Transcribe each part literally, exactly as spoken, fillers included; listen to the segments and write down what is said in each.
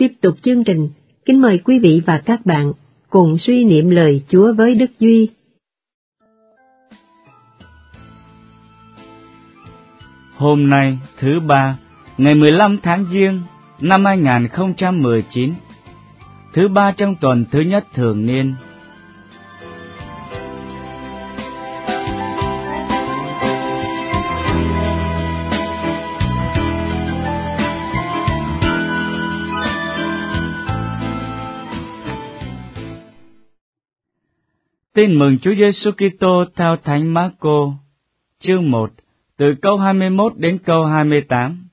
Tiếp tục chương trình, kính mời quý vị và các bạn cùng suy niệm lời Chúa với Đức Duy. Hôm nay, thứ ba, ngày mười lăm tháng Giêng, năm hai nghìn không trăm mười chín, thứ ba trong tuần thứ nhất thường niên. Tin mừng Chúa Giêsu Kitô theo Thánh Mác-cô, chương một, từ câu hai mươi mốt đến câu hai mươi tám.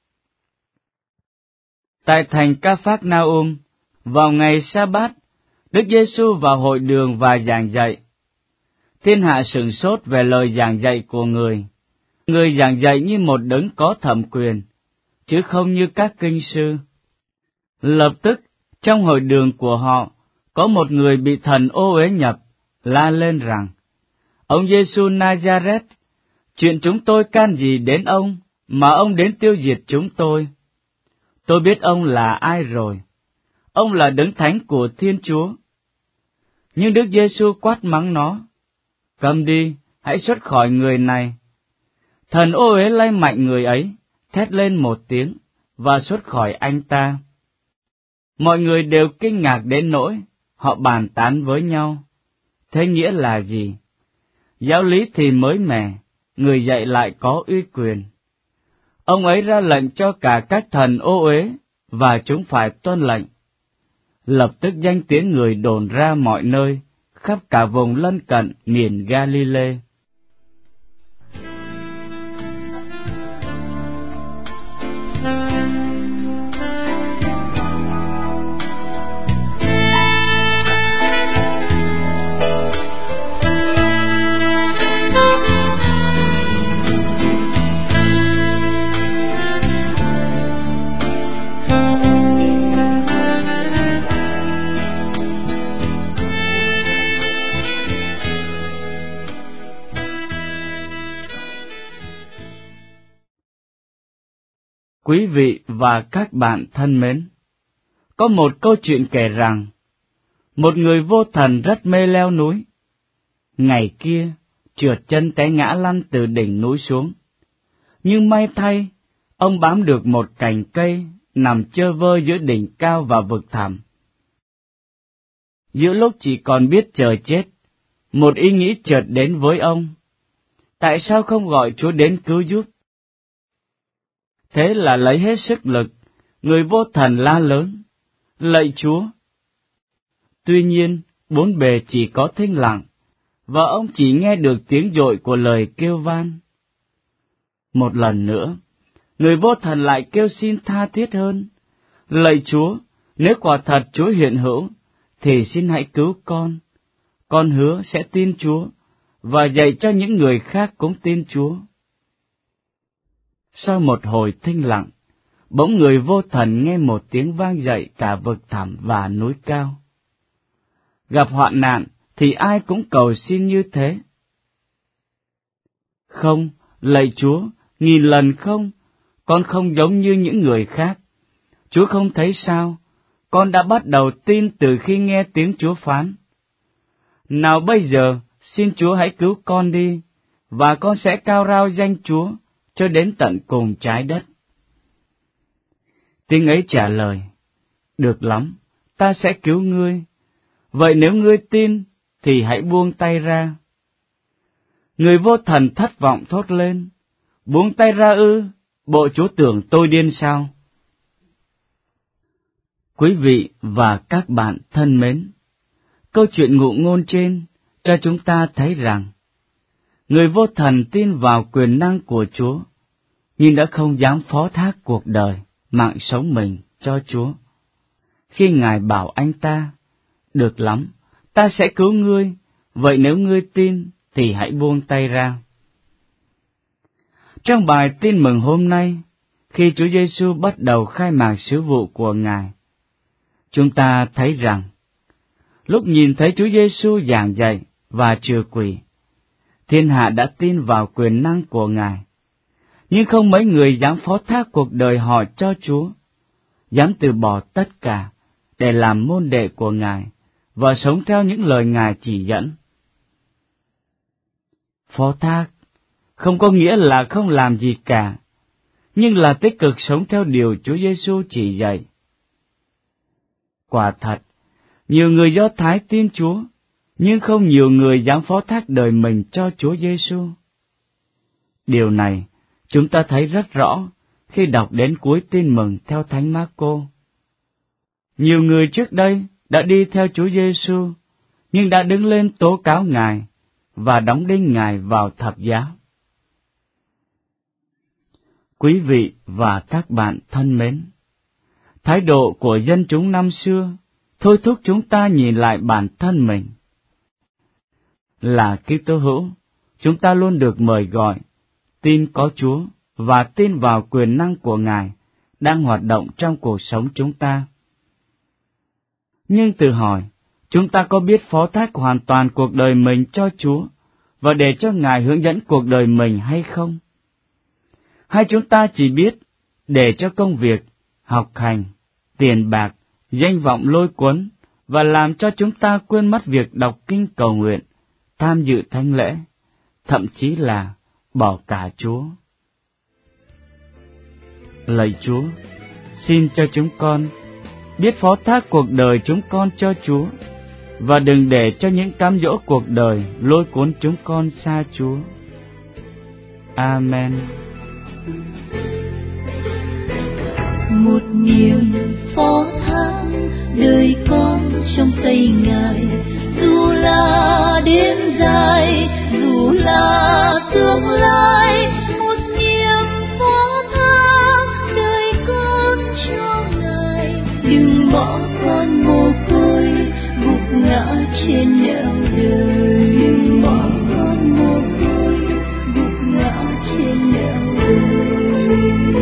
Tại thành Ca-phác-na-um, vào ngày Sa-bát, Đức Giêsu vào hội đường và giảng dạy. Thiên hạ sửng sốt về lời giảng dạy của người. Người giảng dạy như một đấng có thẩm quyền, chứ không như các kinh sư. Lập tức, trong hội đường của họ, có một người bị thần ô uế nhập, la lên rằng: Ông Giêsu Na-za-rét, chuyện chúng tôi can gì đến ông, mà ông đến tiêu diệt chúng tôi? Tôi biết ông là ai rồi. Ông là đấng thánh của Thiên Chúa. Nhưng Đức Giêsu quát mắng nó: Cầm đi, hãy xuất khỏi người này. Thần ô uế lay mạnh người ấy, thét lên một tiếng, và xuất khỏi anh ta. Mọi người đều kinh ngạc đến nỗi, họ bàn tán với nhau. Thế nghĩa là gì? Giáo lý thì mới mẻ, người dạy lại có uy quyền. Ông ấy ra lệnh cho cả các thần ô uế, và chúng phải tuân lệnh. Lập tức danh tiếng người đồn ra mọi nơi, khắp cả vùng lân cận miền Ga-li-lê. Quý vị và các bạn thân mến, có một câu chuyện kể rằng, một người vô thần rất mê leo núi. Ngày kia, trượt chân té ngã lăn từ đỉnh núi xuống. Nhưng may thay, ông bám được một cành cây nằm chơ vơ giữa đỉnh cao và vực thẳm. Giữa lúc chỉ còn biết chờ chết, một ý nghĩ chợt đến với ông. Tại sao không gọi Chúa đến cứu giúp? Thế là lấy hết sức lực, người vô thần la lớn: Lạy Chúa! Tuy nhiên, bốn bề chỉ có thinh lặng, và ông chỉ nghe được tiếng dội của lời kêu van. Một lần nữa, người vô thần lại kêu xin tha thiết hơn: Lạy Chúa! Nếu quả thật Chúa hiện hữu, thì xin hãy cứu con. Con hứa sẽ tin Chúa, và dạy cho những người khác cũng tin Chúa. Sau một hồi thinh lặng, bỗng người vô thần nghe một tiếng vang dậy cả vực thẳm và núi cao. Gặp hoạn nạn thì ai cũng cầu xin như thế. Không, lạy Chúa, nghìn lần không, con không giống như những người khác. Chúa không thấy sao, con đã bắt đầu tin từ khi nghe tiếng Chúa phán. Nào bây giờ, xin Chúa hãy cứu con đi, và con sẽ cao rao danh Chúa cho đến tận cùng trái đất. Tiếng ấy trả lời: Được lắm, ta sẽ cứu ngươi. Vậy nếu ngươi tin, thì hãy buông tay ra. Người vô thần thất vọng thốt lên: Buông tay ra ư? Bộ Chúa tưởng tôi điên sao? Quý vị và các bạn thân mến, câu chuyện ngụ ngôn trên cho chúng ta thấy rằng, người vô thần tin vào quyền năng của Chúa, nhưng đã không dám phó thác cuộc đời, mạng sống mình cho Chúa. Khi Ngài bảo anh ta: Được lắm, ta sẽ cứu ngươi, vậy nếu ngươi tin, thì hãy buông tay ra. Trong bài tin mừng hôm nay, khi Chúa Giêsu bắt đầu khai mạc sứ vụ của Ngài, chúng ta thấy rằng, lúc nhìn thấy Chúa Giêsu giảng dạy và trừ quỷ, thiên hạ đã tin vào quyền năng của Ngài, nhưng không mấy người dám phó thác cuộc đời họ cho Chúa, dám từ bỏ tất cả để làm môn đệ của Ngài và sống theo những lời Ngài chỉ dẫn. Phó thác không có nghĩa là không làm gì cả, nhưng là tích cực sống theo điều Chúa Giêsu chỉ dạy. Quả thật, nhiều người Do Thái tin Chúa, nhưng không nhiều người dám phó thác đời mình cho Chúa Giêsu. Điều này chúng ta thấy rất rõ khi đọc đến cuối tin mừng theo Thánh Mác-cô. Nhiều người trước đây đã đi theo Chúa Giêsu, nhưng đã đứng lên tố cáo Ngài và đóng đinh Ngài vào thập giá. Quý vị và các bạn thân mến, thái độ của dân chúng năm xưa thôi thúc chúng ta nhìn lại bản thân mình. Là Kitô hữu, chúng ta luôn được mời gọi tin có Chúa và tin vào quyền năng của Ngài đang hoạt động trong cuộc sống chúng ta. Nhưng tự hỏi, chúng ta có biết phó thác hoàn toàn cuộc đời mình cho Chúa và để cho Ngài hướng dẫn cuộc đời mình hay không? Hay chúng ta chỉ biết để cho công việc, học hành, tiền bạc, danh vọng lôi cuốn và làm cho chúng ta quên mất việc đọc kinh cầu nguyện, tham dự thánh lễ, thậm chí là bỏ cả Chúa? Lạy Chúa, xin cho chúng con biết phó thác cuộc đời chúng con cho Chúa, và đừng để cho những cám dỗ cuộc đời lôi cuốn chúng con xa Chúa. Amen. Một niềm phó thác đời con trong tay Ngài, dù là đêm dài, dù là tương lai. Một niềm phó thác đời con cho Ngài, đừng bỏ con mồ côi gục ngã trên nẻo đời. Đừng bỏ con mồ côi gục ngã trên nẻo đời.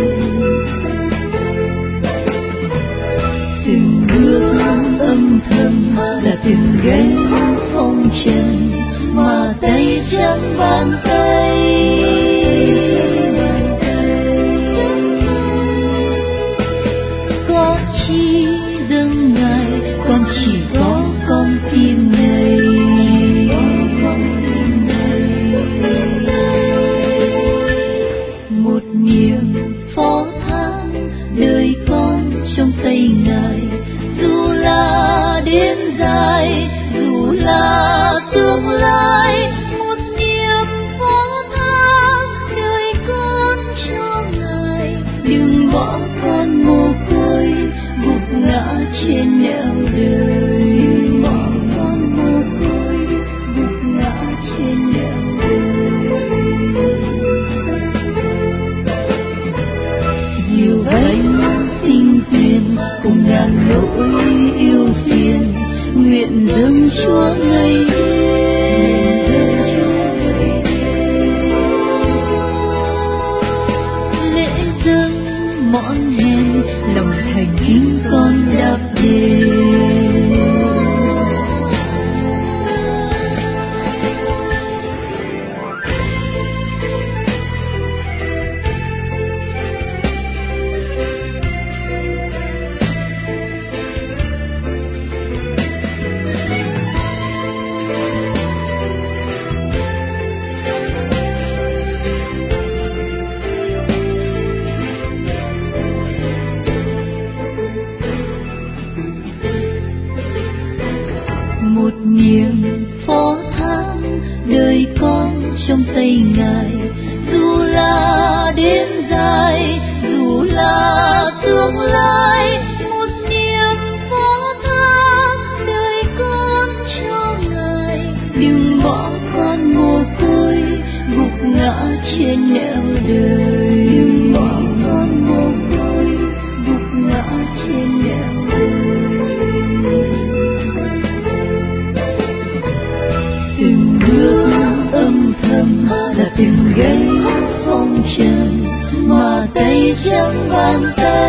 Từng bước âm thầm là từng gánh phong trần, mà tay trắng bàn tay. Có chi dâng Ngài, con chỉ có con tim này. Một niềm phó thác đời con trong tay Ngài, dù là đêm dài, dù là tương lai. Một niềm phó thác đời con cho Ngài, đừng bỏ con mồ côi gục ngã trên nẻo đời. Đừng bỏ con mồ côi gục ngã trên nẻo đời. Dìu bánh tinh tuyền cùng ngàn nỗi yêu phiền, nguyện dâng Chúa ngày đêm. Lễ dâng mọn hèn, lòng thành kính con đạp đền. Một niềm phó thác đời con trong tay Ngài, dù là đêm dài, dù là tương lai. Một niềm phó thác đời con cho Ngài, đừng bỏ con mồ côi gục ngã trên nẻo đời. Đừng bỏ con mồ côi gục ngã trên nẻo đời. Từng bước âm thầm là từng gánh phong trần, mà tay trắng bàn tay.